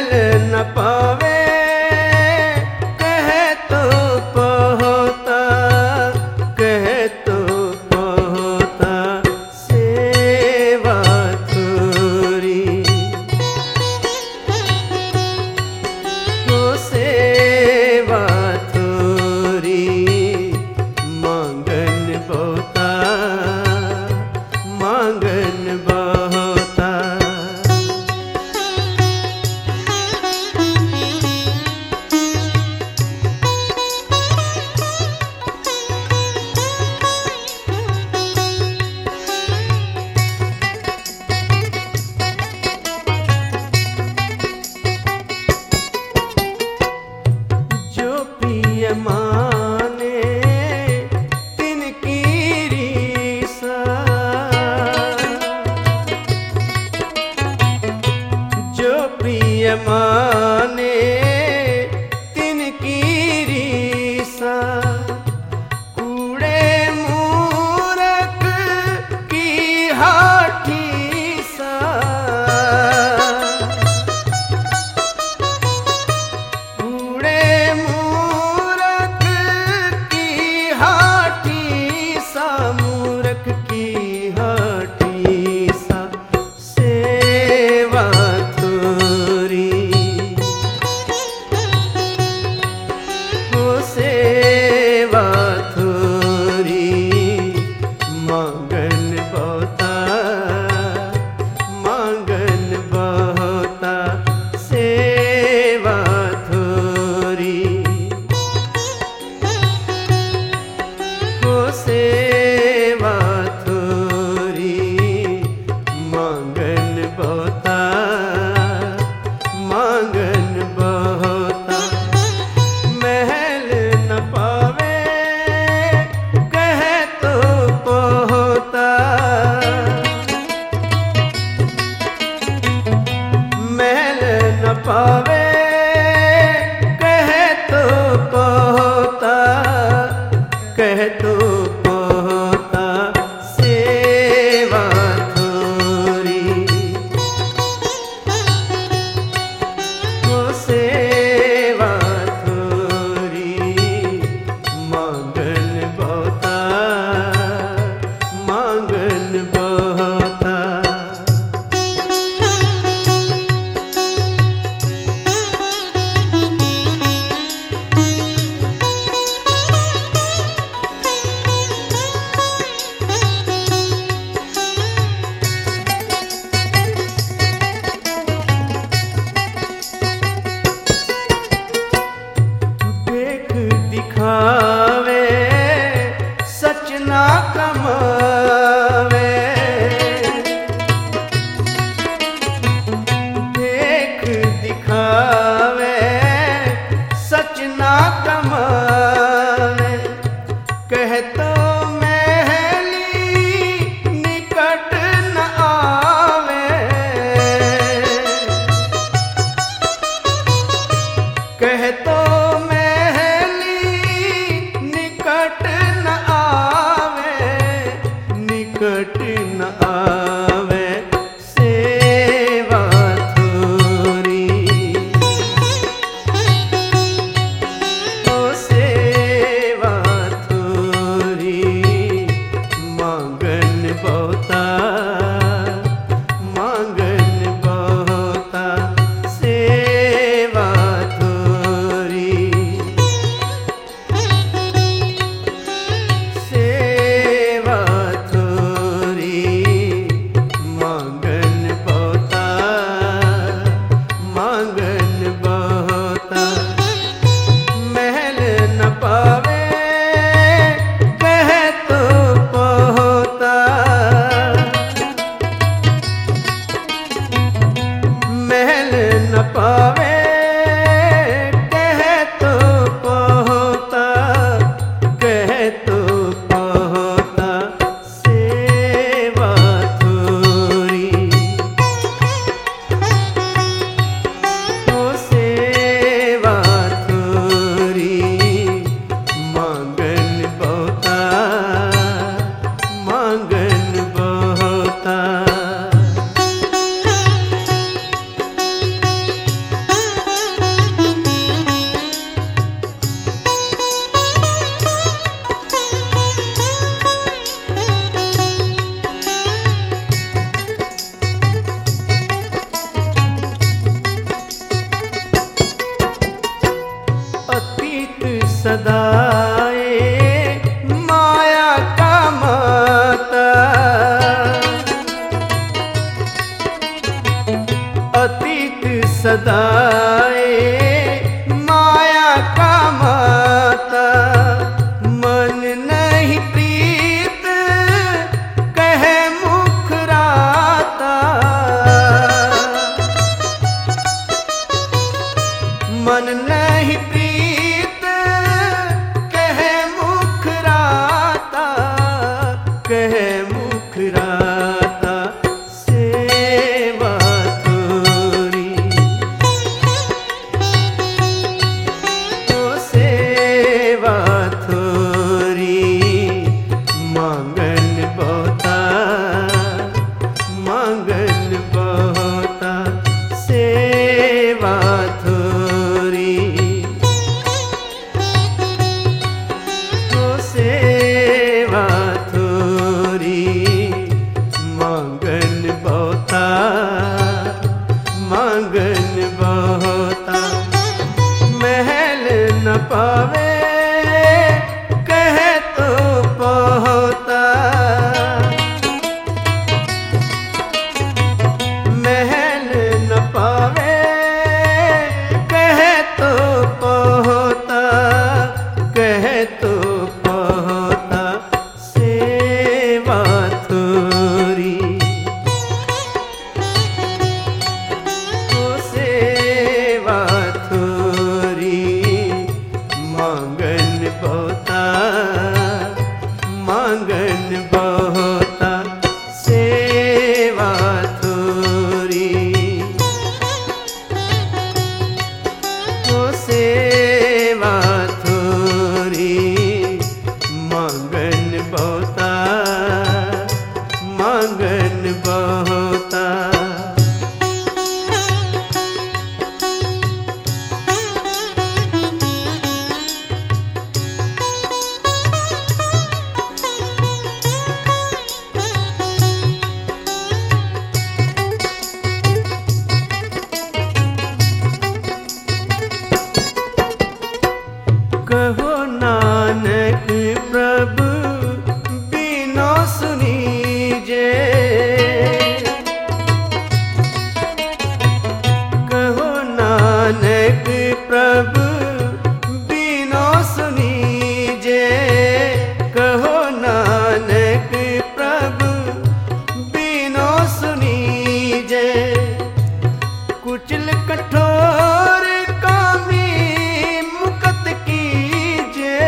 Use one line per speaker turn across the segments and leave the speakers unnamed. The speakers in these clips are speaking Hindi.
महल न पावे कहे तो पहोता, कहे तो पहोता सेवा थोरी, तो सेवा थोरी मांगन बहुता, मांगन बहुता। जो पिय माने तिनकी रीसा, जो प्रिय माने तिनकी रीसा, कूड़े मूरख की हाठी सा, कूड़े मूरख की हाठी सा, मूरख की हाठी सा सेवा थोरी, हो सेवा थोरी मांगन बहुता, मांगन बहुता सेवा थोरी, हो सेवा थोरी मांगन बहुता, मांगन बहुता। महल न पावे कहे तो पहोता, महल न पावे कहे तो पहोता, कहे तो पहोता सेवा थोरी, हो सेवा थोरी मांगन बहुता, मांगन बहुता। देख दिखावे सच ना कमावे, देख दिखावे सच ना कमावे, कहे तो महली निकट न आवे, कहे तो निकट न आवे, निकट न आवे सेवा थोरी, हो सेवा थोरी मांगन बहुता, मांगन बहुता सेवा थोरी, मन नहीं प्रीत कहे मुख राता, कहे मुख राता सेवा थोरी, ओ सेवा थोरी मांगन बहुता, मांगन बहुता सेवा थोरी, ओ सेवा थोरी मांगन बहुता, मांगन बहुता महल न पावे कहे तो बहुता, महल न पावे कहे तो बहुता, कहे तो बहुता सेवा थोरी, ओ सेवा थोरी मांगन बहुता, मांगन बहुता सेवा थोरी, ओ सेवा थोरी मांगन बहुता, मांगन बहुता। कहो नानक प्रभु बिनो सुनीजे, कहो नानक प्रभु बिनो सुनीजे, कहो नानक प्रभु बिनो सुनीजे, कुचल कठोर कामी मुकत कीजे,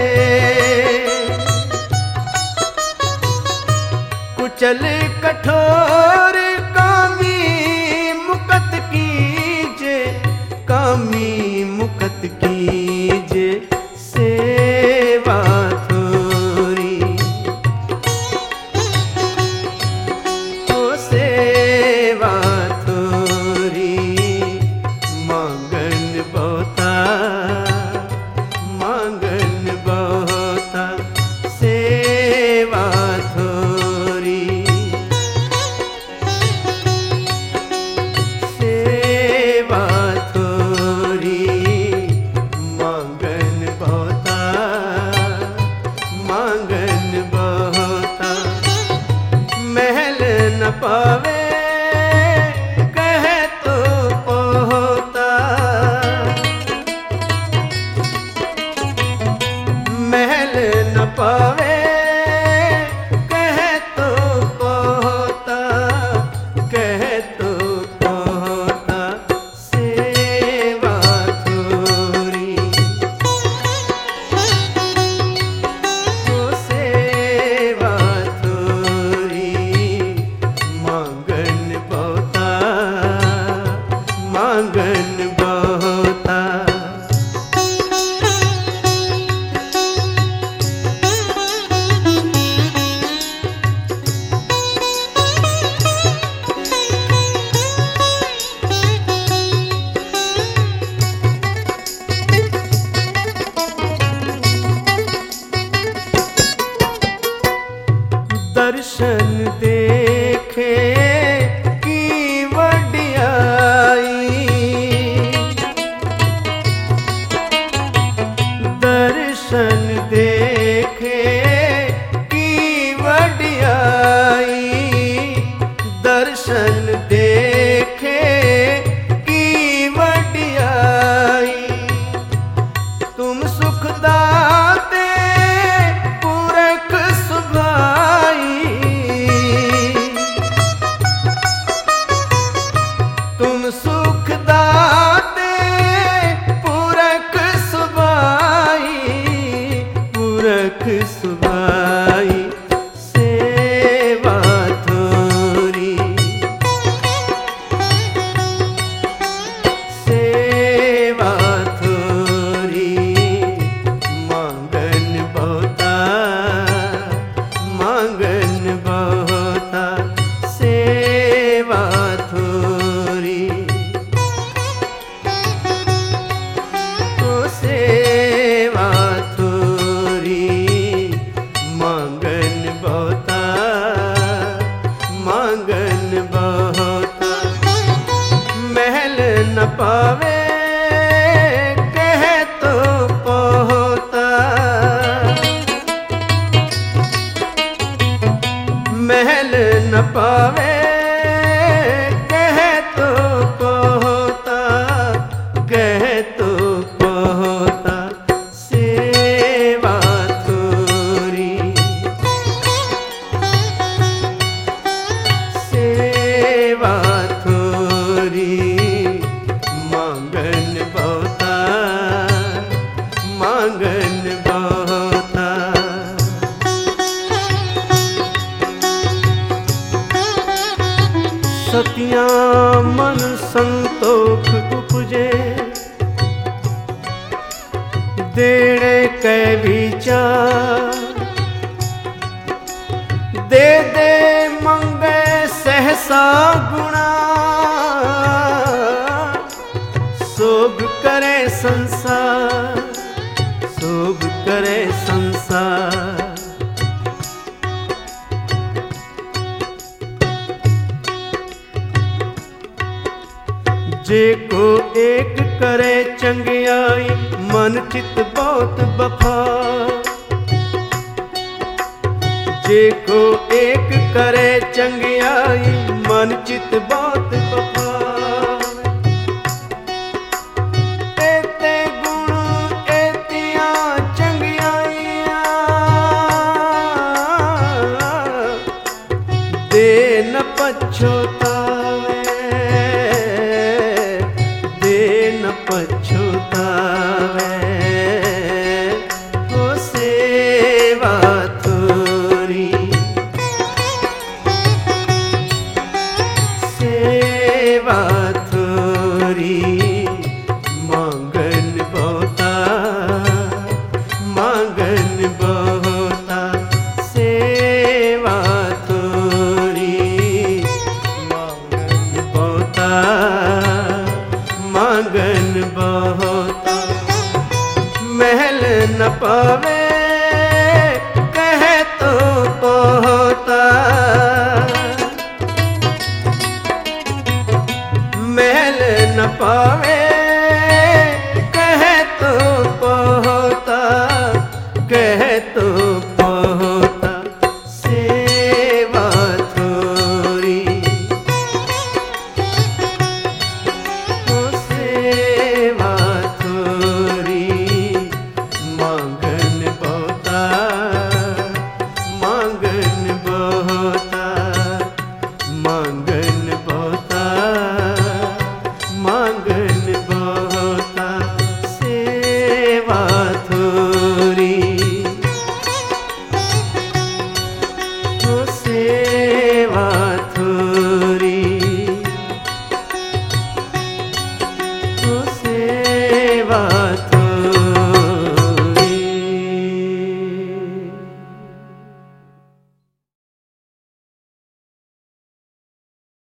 कुचल कठोर कामी मुकत कीजे, कामी मुकत कीजे सेवा थोरी, ओ सेवा थोरी मांगन बहुता, मांगन बहुता सेवा थोरी, सेवा थोरी मांगन बहुता, मांगन बहुता महल न पावे कहे तो बहुता, महल न पावे कहे तो बहुता, कहे तो बहुता सेवा थोरी, ओ सेवा थोरी मांगन बहुता, मांगन बहुता। दर्शन देखे की वडियाई, दर्शन देखे की वडियाई, दर्शन देखे की वडियाई, तुम सुखदाते पुरख सुभाई, सुभाई सेवा थोरी, सेवा थोरी मांगन बहुता, मांगन बहुता सेवा थोरी, तो सेवा थोरी मांगन बहुता, मांगन बहुता। महल न पावे कह तो पहोता, महल न पावे कह तो पहोता, कह तो पहोता सेवा थोरी, सेवा थोरी मांगन बहुता, मांगन बहुता। सतिया मन संतोख उपजे, देने कै विचार, दे दे मंगे सहसा गुणा, सोग करे संसार, सोग करे संसार। जे को एक करे चंगियाई मन चित बहुत बफा, जे को एक करे चंगियाई मन चित बहुत बफा। एते गुण एतिया चंगियाइया, दे न पछोतावे, न पछुतावे हो सेवा थोरी, सेवा थोरी मांगन बहुता, मांगन बहुता सेवा थोरी मांगन बहुता, मांगन बहुता। महल न पावे